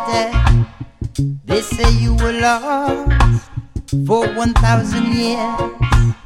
city. They say you were lost for 1,000 years.